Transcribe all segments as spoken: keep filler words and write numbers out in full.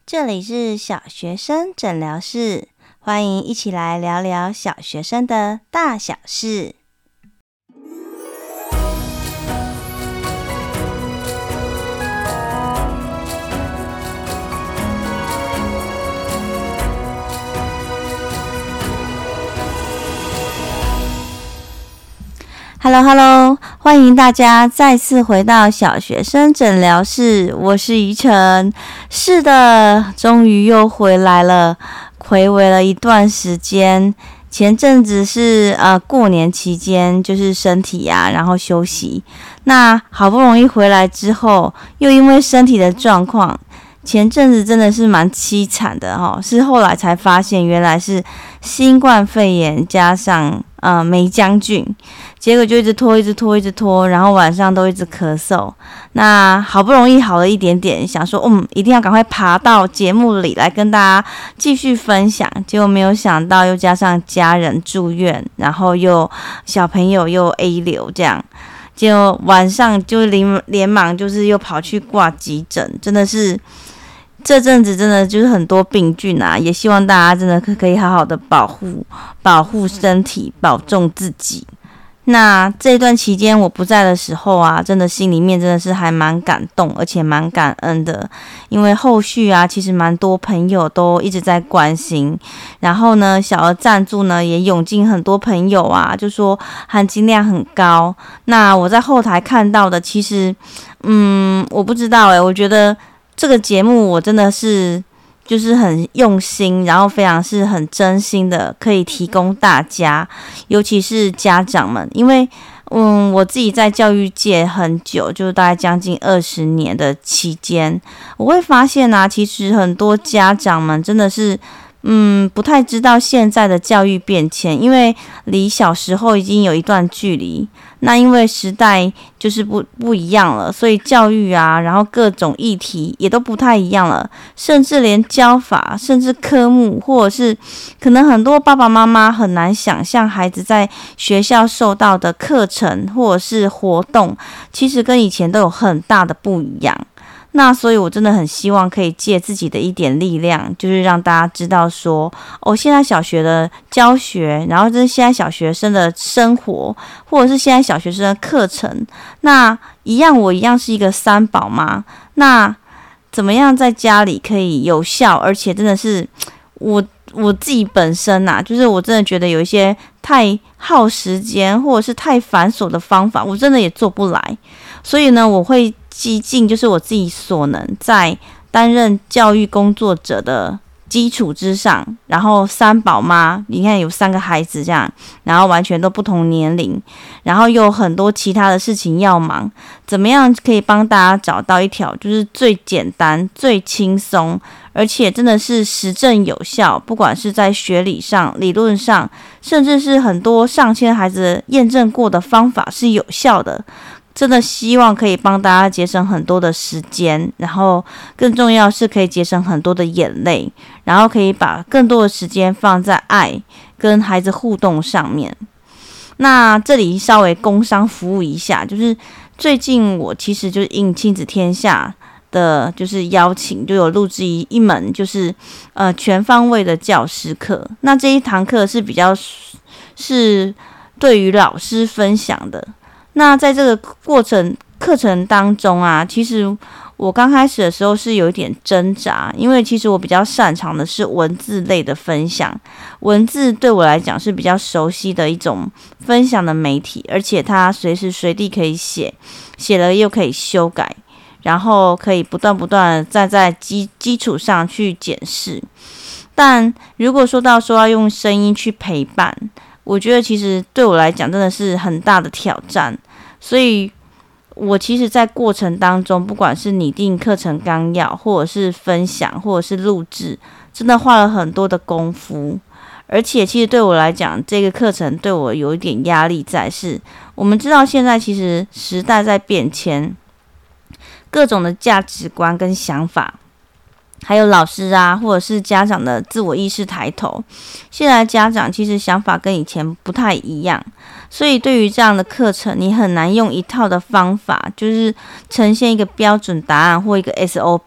这里是小学生诊疗室，欢迎一起来聊聊小学生的大小事。Hello Hello， 欢迎大家再次回到小学生诊疗室，我是怡晨。是的，终于又回来了，睽违了一段时间。前阵子是呃过年期间，就是身体啊，然后休息。那好不容易回来之后，又因为身体的状况，前阵子真的是蛮凄惨的哈、哦，是后来才发现原来是新冠肺炎加上呃梅浆菌，结果就一直拖一直拖一直拖，然后晚上都一直咳嗽。那好不容易好了一点点，想说嗯一定要赶快爬到节目里来跟大家继续分享，结果没有想到又加上家人住院，然后又小朋友又 A 流这样。结果晚上就连连忙就是又跑去挂急诊，真的是这阵子真的就是很多病菌啊，也希望大家真的可以好好的保护保护身体，保重自己。那这一段期间我不在的时候啊，真的心里面真的是还蛮感动，而且蛮感恩的，因为后续啊，其实蛮多朋友都一直在关心，然后呢，小额赞助呢也涌进很多朋友啊，就说含金量很高。那我在后台看到的，其实，嗯，我不知道诶、欸，我觉得这个节目我真的是。就是很用心，然后非常是很真心的，可以提供大家，尤其是家长们，因为嗯，我自己在教育界很久，就是大概将近二十年的期间，我会发现啊，其实很多家长们真的是。嗯，不太知道现在的教育变迁，因为离小时候已经有一段距离。那因为时代就是不不一样了，所以教育啊，然后各种议题也都不太一样了，甚至连教法，甚至科目，或者是可能很多爸爸妈妈很难想象孩子在学校受到的课程或者是活动，其实跟以前都有很大的不一样。那所以我真的很希望可以借自己的一点力量，就是让大家知道说，哦，现在小学的教学，然后这是现在小学生的生活，或者是现在小学生的课程，那一样我一样是一个三宝妈，那怎么样在家里可以有效，而且真的是我我自己本身啊，就是我真的觉得有一些太耗时间或者是太繁琐的方法，我真的也做不来，所以呢，我会激进就是我自己所能，在担任教育工作者的基础之上，然后三宝妈，你看有三个孩子这样，然后完全都不同年龄，然后又有很多其他的事情要忙，怎么样可以帮大家找到一条就是最简单、最轻松，而且真的是实证有效，不管是在学理上、理论上，甚至是很多上千孩子验证过的方法是有效的。真的希望可以帮大家节省很多的时间，然后更重要是可以节省很多的眼泪，然后可以把更多的时间放在爱跟孩子互动上面。那这里稍微工商服务一下，就是最近我其实就是应亲子天下的就是邀请，就有录制一一门就是呃全方位的教师课。那这一堂课是比较是对于老师分享的。那在这个过程课程当中啊，其实我刚开始的时候是有一点挣扎，因为其实我比较擅长的是文字类的分享，文字对我来讲是比较熟悉的一种分享的媒体，而且它随时随地可以写，写了又可以修改，然后可以不断不断的再在基基础上去检视。但如果说到说要用声音去陪伴，我觉得其实对我来讲真的是很大的挑战，所以我其实在过程当中，不管是拟定课程纲要，或者是分享，或者是录制，真的花了很多的功夫。而且其实对我来讲，这个课程对我有一点压力在，是我们知道现在其实时代在变迁，各种的价值观跟想法，还有老师啊，或者是家长的自我意识抬头，现在家长其实想法跟以前不太一样，所以对于这样的课程，你很难用一套的方法，就是呈现一个标准答案或一个 S O P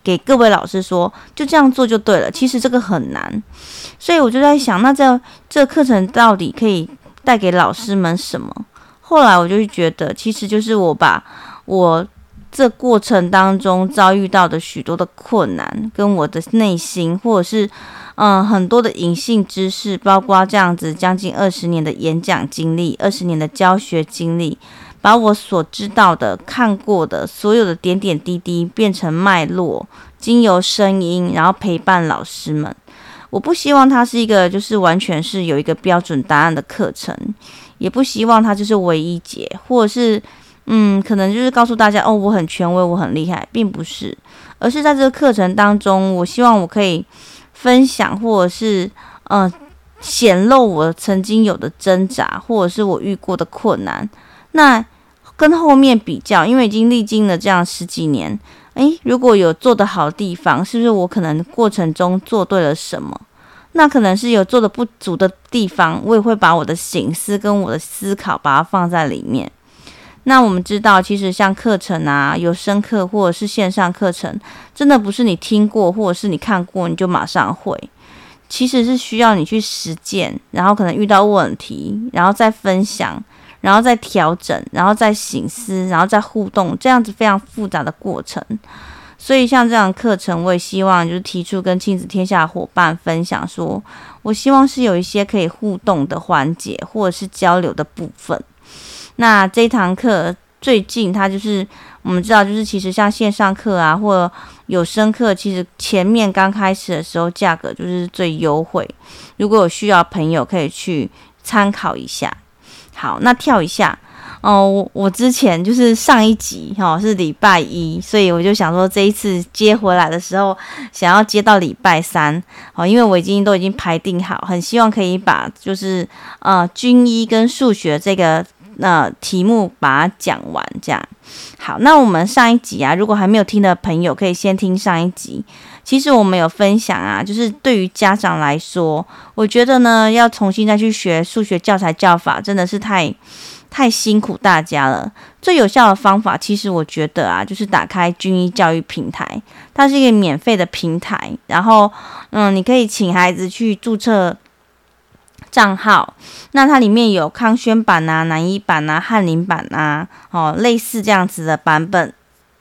给各位老师说，就这样做就对了。其实这个很难，所以我就在想，那这这课程到底可以带给老师们什么？后来我就觉得，其实就是我把我这过程当中遭遇到的许多的困难，跟我的内心，或者是嗯很多的隐性知识，包括这样子将近二十年的演讲经历，二十年的教学经历，把我所知道的、看过的所有的点点滴滴变成脉络，经由声音，然后陪伴老师们。我不希望它是一个就是完全是有一个标准答案的课程，也不希望它就是唯一解，或者是嗯，可能就是告诉大家哦，我很权威，我很厉害，并不是，而是在这个课程当中，我希望我可以分享，或者是呃显露我曾经有的挣扎，或者是我遇过的困难。那跟后面比较，因为已经历经了这样十几年，诶，如果有做得好的地方，是不是我可能过程中做对了什么？那可能是有做得不足的地方，我也会把我的省思跟我的思考把它放在里面。那我们知道，其实像课程啊，有声课或者是线上课程，真的不是你听过或者是你看过你就马上会，其实是需要你去实践，然后可能遇到问题，然后再分享，然后再调整，然后再省思，然后再互动，这样子非常复杂的过程。所以像这样的课程，我也希望就是提出跟亲子天下的伙伴分享说，我希望是有一些可以互动的环节，或者是交流的部分。那这一堂课最近它就是我们知道，就是其实像线上课啊，或有声课，其实前面刚开始的时候价格就是最优惠。如果有需要的朋友可以去参考一下。好，那跳一下哦，我我之前就是上一集哈、哦、是礼拜一，所以我就想说这一次接回来的时候，想要接到礼拜三哦，因为我已经都已经排定好，很希望可以把就是呃军医跟数学这个。那题目把它讲完，这样好。那我们上一集啊，如果还没有听的朋友，可以先听上一集。其实我们有分享啊，就是对于家长来说，我觉得呢，要重新再去学数学教材教法，真的是太太辛苦大家了。最有效的方法，其实我觉得啊，就是打开军医教育平台，它是一个免费的平台，然后嗯，你可以请孩子去注册账号，那它里面有康轩版啊、南一版啊、翰林版啊，哦，类似这样子的版本，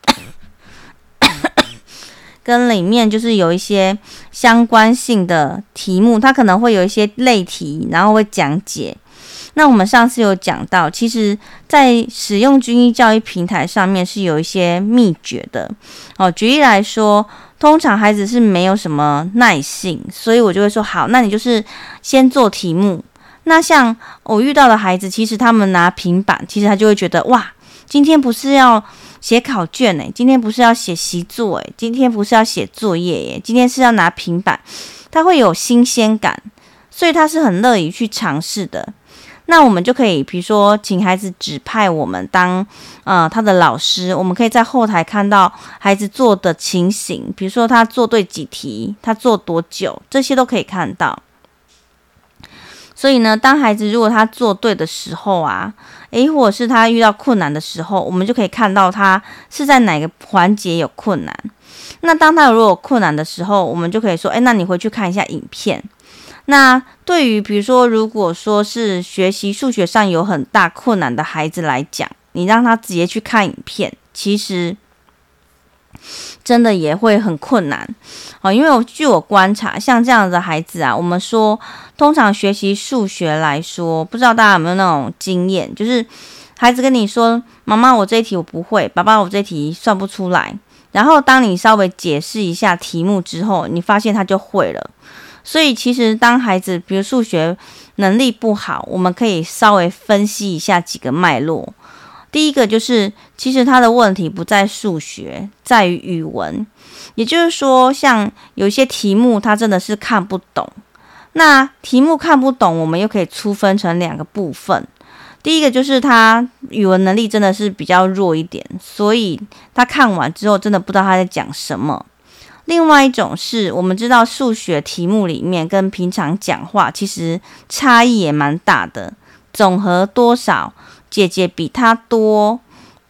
跟里面就是有一些相关性的题目，它可能会有一些类题，然后会讲解。那我们上次有讲到，其实在使用军医教育平台上面是有一些秘诀的。哦，举例来说，通常孩子是没有什么耐性，所以我就会说好，那你就是先做题目。那像我遇到的孩子，其实他们拿平板，其实他就会觉得哇，今天不是要写考卷诶，今天不是要写习作诶，今天不是要写作业耶，今天是要拿平板，他会有新鲜感，所以他是很乐意去尝试的。那我们就可以，比如说，请孩子指派我们当呃他的老师，我们可以在后台看到孩子做的情形，比如说他做对几题，他做多久，这些都可以看到。所以呢，当孩子如果他做对的时候啊，诶，或者是他遇到困难的时候，我们就可以看到他是在哪个环节有困难。那当他如果有困难的时候，我们就可以说，诶，那你回去看一下影片。那对于比如说，如果说是学习数学上有很大困难的孩子来讲，你让他直接去看影片，其实真的也会很困难哦。因为我据我观察，像这样的孩子啊，我们说通常学习数学来说，不知道大家有没有那种经验，就是孩子跟你说，妈妈我这一题我不会，爸爸我这一题算不出来，然后当你稍微解释一下题目之后，你发现他就会了。所以其实当孩子比如数学能力不好，我们可以稍微分析一下几个脉络。第一个就是其实他的问题不在数学，在于语文。也就是说，像有一些题目他真的是看不懂，那题目看不懂，我们又可以粗分成两个部分。第一个就是他语文能力真的是比较弱一点，所以他看完之后真的不知道他在讲什么。另外一种是我们知道数学题目里面跟平常讲话其实差异也蛮大的，总和多少，姐姐比他多，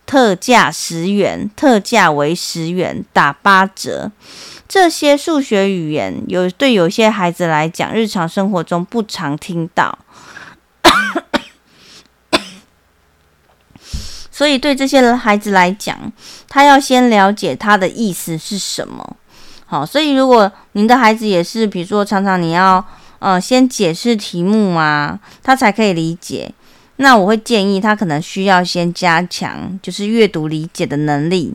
特价十元，特价为十元，打八折。这些数学语言有对有些孩子来讲，日常生活中不常听到，所以对这些孩子来讲，他要先了解他的意思是什么。好，所以如果您的孩子也是，比如说常常你要呃先解释题目啊，他才可以理解，那我会建议他可能需要先加强就是阅读理解的能力。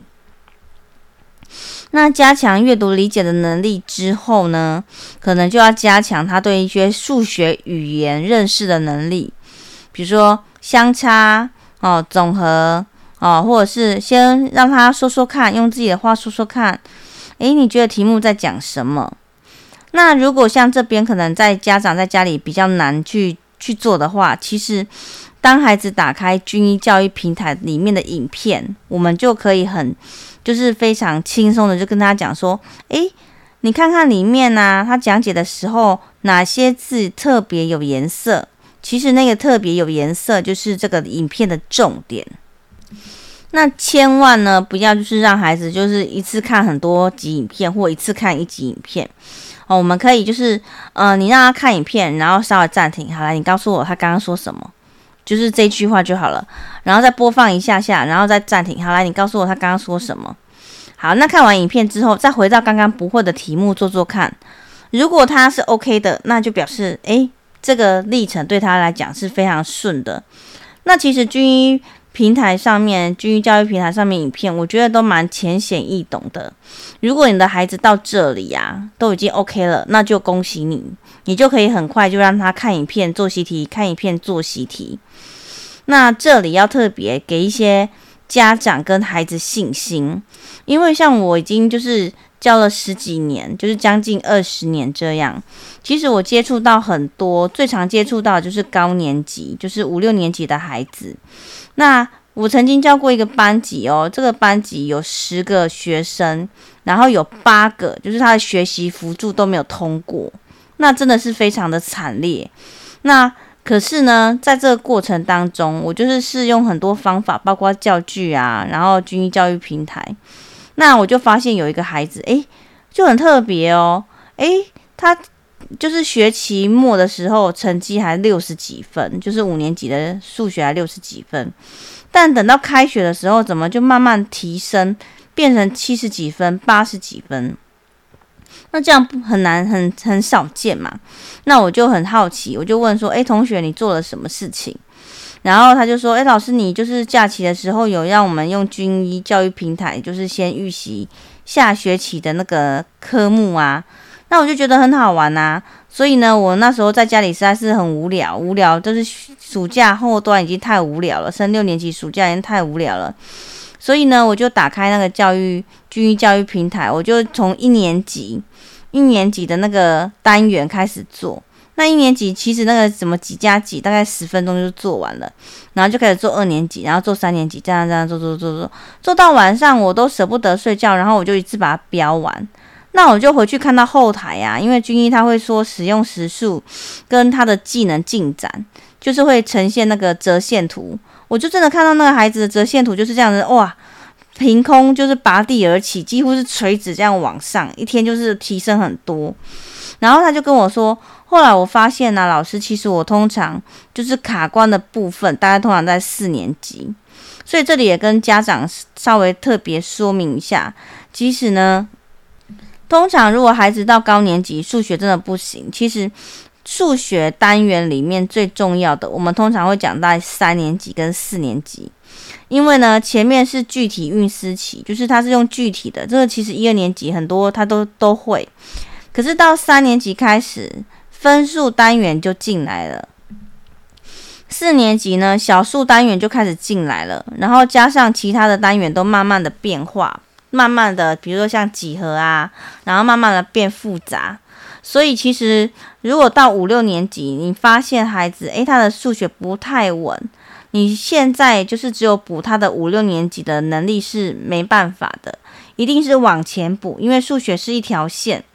那加强阅读理解的能力之后呢，可能就要加强他对一些数学语言认识的能力，比如说相差哦、总和哦，或者是先让他说说看，用自己的话说说看，诶，你觉得题目在讲什么？那如果像这边可能在家长在家里比较难去去做的话，其实当孩子打开均一教育平台里面的影片，我们就可以很就是非常轻松的就跟他讲说，诶，你看看里面啊，他讲解的时候哪些字特别有颜色，其实那个特别有颜色就是这个影片的重点。那千万呢不要就是让孩子就是一次看很多集影片，或一次看一集影片哦。我们可以就是呃，你让他看影片，然后稍微暂停，好了，你告诉我他刚刚说什么，就是这句话就好了，然后再播放一下下，然后再暂停，好了，你告诉我他刚刚说什么。好，那看完影片之后，再回到刚刚不会的题目做做看。如果他是 OK 的，那就表示诶，这个历程对他来讲是非常顺的。那其实均一平台上面，均一教育平台上面影片，我觉得都蛮浅显易懂的。如果你的孩子到这里啊，都已经 OK 了，那就恭喜你，你就可以很快就让他看影片做习题，看影片做习题。那这里要特别给一些家长跟孩子信心，因为像我已经就是教了十几年，就是将近二十年这样。其实我接触到很多，最常接触到的就是高年级，就是五六年级的孩子。那我曾经教过一个班级哦，这个班级有十个学生，然后有八个就是他的学习辅助都没有通过，那真的是非常的惨烈。那可是呢，在这个过程当中，我就是试用很多方法，包括教具啊，然后均一教育平台。那我就发现有一个孩子，诶，就很特别哦，诶，他就是学期末的时候成绩还六十几分，就是五年级的数学还六十几分，但等到开学的时候，怎么就慢慢提升，变成七十几分、八十几分？那这样很难，很很少见嘛。那我就很好奇，我就问说，诶，同学，你做了什么事情？然后他就说，诶，老师，你就是假期的时候有让我们用均一教育平台，就是先预习下学期的那个科目啊。那我就觉得很好玩啊，所以呢，我那时候在家里实在是很无聊，无聊就是暑假后端已经太无聊了，升六年级暑假已经太无聊了。所以呢，我就打开那个教育均一教育平台，我就从一年级一年级的那个单元开始做。那一年级其实那个什么几加几，大概十分钟就做完了，然后就开始做二年级，然后做三年级，这样这样做做做做，做到晚上我都舍不得睡觉，然后我就一次把它标完。那我就回去看到后台啊，因为均一他会说使用时数跟他的技能进展，就是会呈现那个折线图。我就真的看到那个孩子的折线图就是这样子，哇，凭空就是拔地而起，几乎是垂直这样往上，一天就是提升很多。然后他就跟我说，后来我发现啊，老师，其实我通常就是卡关的部分，大概通常在四年级，所以这里也跟家长稍微特别说明一下，即使呢，通常如果孩子到高年级数学真的不行，其实数学单元里面最重要的，我们通常会讲到三年级跟四年级，因为呢前面是具体运思期，就是它是用具体的，这个其实一二年级很多他都都会，可是到三年级开始分数单元就进来了，四年级呢小数单元就开始进来了，然后加上其他的单元都慢慢的变化，慢慢的比如说像几何啊，然后慢慢的变复杂。所以其实如果到五六年级你发现孩子诶他的数学不太稳，你现在就是只有补他的五六年级的能力是没办法的，一定是往前补，因为数学是一条线。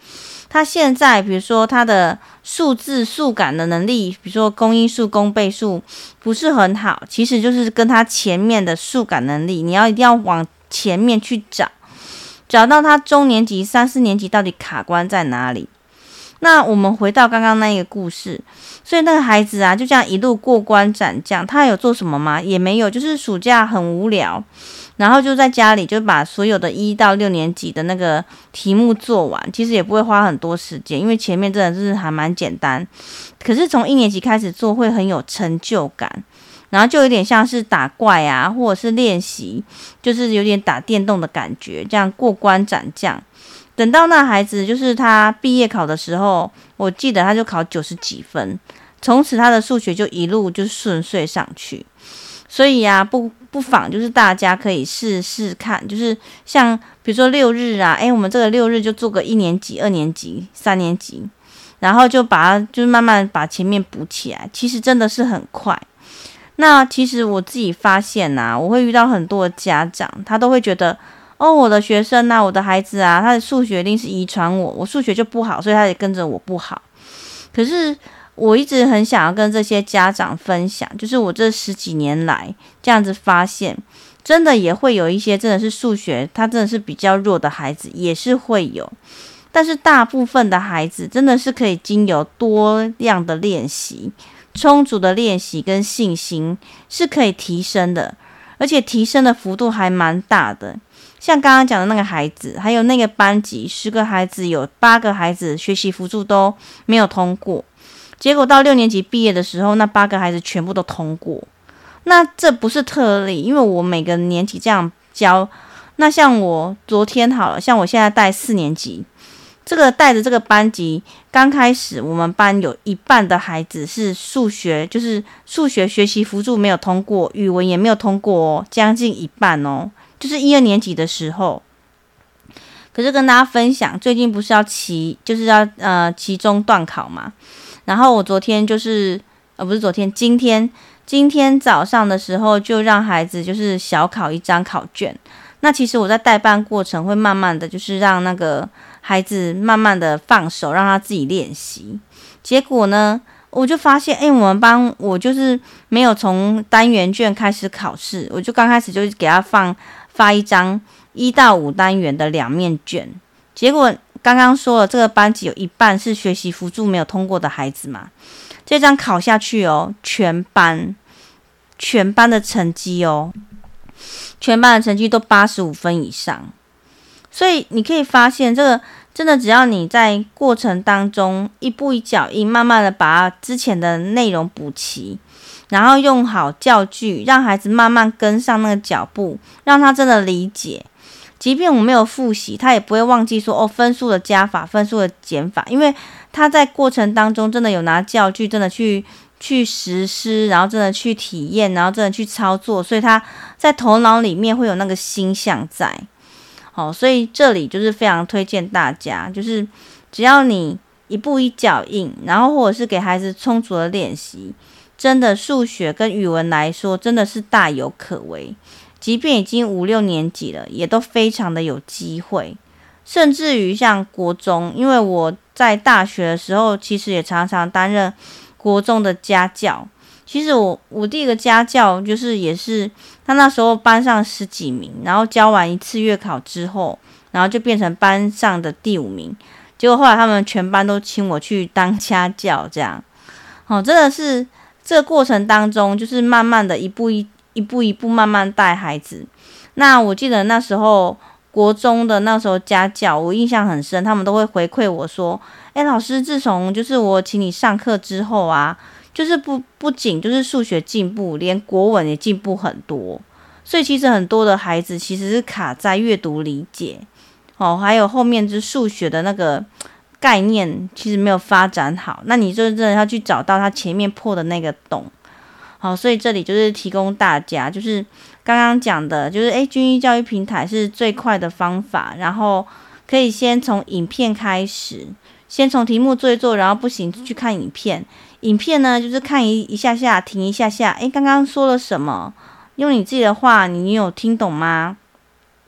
他现在比如说他的数字数感的能力，比如说公因数、公倍数不是很好，其实就是跟他前面的数感能力，你要一定要往前面去找，找到他中年级、三四年级到底卡关在哪里。那我们回到刚刚那个故事，所以那个孩子啊，就这样一路过关斩将，他有做什么吗？也没有，就是暑假很无聊，然后就在家里就把所有的一到六年级的那个题目做完，其实也不会花很多时间，因为前面真的是还蛮简单。可是从一年级开始做会很有成就感，然后就有点像是打怪啊，或者是练习，就是有点打电动的感觉，这样过关斩将。等到那孩子就是他毕业考的时候，我记得他就考九十几分，从此他的数学就一路就顺遂上去。所以啊，不不妨就是大家可以试试看，就是像比如说六日啊，诶，我们这个六日就做个一年级、二年级、三年级，然后就把它就是慢慢把前面补起来，其实真的是很快。那其实我自己发现啊，我会遇到很多的家长，他都会觉得，哦，我的学生啊，我的孩子啊，他的数学一定是遗传我，我数学就不好，所以他也跟着我不好。可是我一直很想要跟这些家长分享，就是我这十几年来这样子发现，真的也会有一些真的是数学他真的是比较弱的孩子，也是会有。但是大部分的孩子真的是可以经由多样的练习，充足的练习跟信心是可以提升的，而且提升的幅度还蛮大的。像刚刚讲的那个孩子，还有那个班级十个孩子有八个孩子学习辅助都没有通过，结果到六年级毕业的时候，那八个孩子全部都通过。那这不是特例，因为我每个年级这样教。那像我昨天好了，像我现在带四年级，这个带着这个班级，刚开始我们班有一半的孩子是数学，就是数学学习辅助没有通过，语文也没有通过哦，将近一半哦，就是一二年级的时候。可是跟大家分享，最近不是要期，就是要呃期中段考嘛。然后我昨天就是呃不是昨天，今天今天早上的时候就让孩子就是小考一张考卷。那其实我在代办过程会慢慢的就是让那个孩子慢慢的放手，让他自己练习。结果呢，我就发现，哎、欸，我们班我就是没有从单元卷开始考试，我就刚开始就给他放发一张一到五单元的两面卷。结果刚刚说了，这个班级有一半是学习辅助没有通过的孩子嘛，这张考下去哦，全班全班的成绩哦。全班的成绩都八十五分以上，所以你可以发现，这个真的只要你在过程当中一步一脚印，慢慢的把之前的内容补齐，然后用好教具，让孩子慢慢跟上那个脚步，让他真的理解。即便我没有复习，他也不会忘记说哦分数的加法、分数的减法，因为他在过程当中真的有拿教具，真的去。去实施，然后真的去体验，然后真的去操作，所以他在头脑里面会有那个心象在。好，所以这里就是非常推荐大家，就是只要你一步一脚印，然后或者是给孩子充足的练习，真的数学跟语文来说真的是大有可为。即便已经五六年级了，也都非常的有机会。甚至于像国中，因为我在大学的时候，其实也常常担任国中的家教。其实我我第一个家教就是也是他那时候班上十几名，然后教完一次月考之后，然后就变成班上的第五名。结果后来他们全班都请我去当家教，这样，哦，真的是这个过程当中，就是慢慢的一步一一步一步慢慢带孩子。那我记得那时候国中的那时候家教，我印象很深，他们都会回馈我说，哎，老师，自从就是我请你上课之后啊，就是不不仅就是数学进步，连国文也进步很多。所以其实很多的孩子其实是卡在阅读理解，哦，还有后面就是数学的那个概念其实没有发展好，那你就真的要去找到他前面破的那个洞。好，所以这里就是提供大家，就是刚刚讲的，就是诶，均一教育平台是最快的方法，然后可以先从影片开始，先从题目做一做，然后不行去看影片。影片呢，就是看一一下下，停一下下，诶，刚刚说了什么？用你自己的话，你有听懂吗？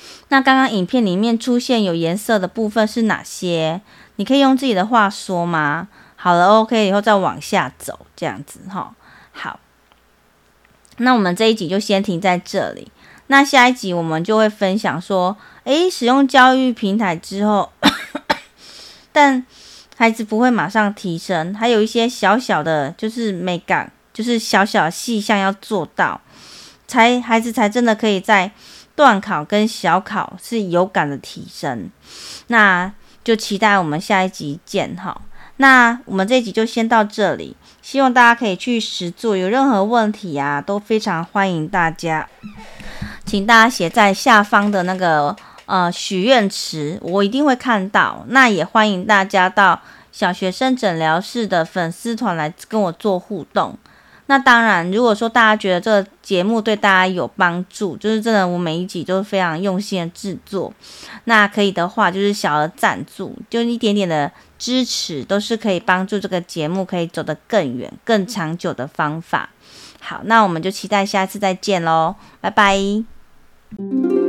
那刚刚影片里面出现有颜色的部分是哪些？你可以用自己的话说吗？好了 ，OK， 以后再往下走，这样子哈。好，那我们这一集就先停在这里。那下一集我们就会分享说，诶，使用教育平台之后，但孩子不会马上提升，还有一些小小的就是美感，就是小小的细项要做到，才孩子才真的可以在段考跟小考是有感的提升。那就期待我们下一集见哈。那我们这一集就先到这里，希望大家可以去实作，有任何问题啊，都非常欢迎大家，请大家写在下方的那个呃许愿池，我一定会看到。那也欢迎大家到小学生诊疗室的粉丝团来跟我做互动。那当然，如果说大家觉得这个节目对大家有帮助，就是真的我每一集都是非常用心的制作，那可以的话就是小额赞助，就一点点的支持，都是可以帮助这个节目可以走得更远更长久的方法。好，那我们就期待下次再见咯，拜拜。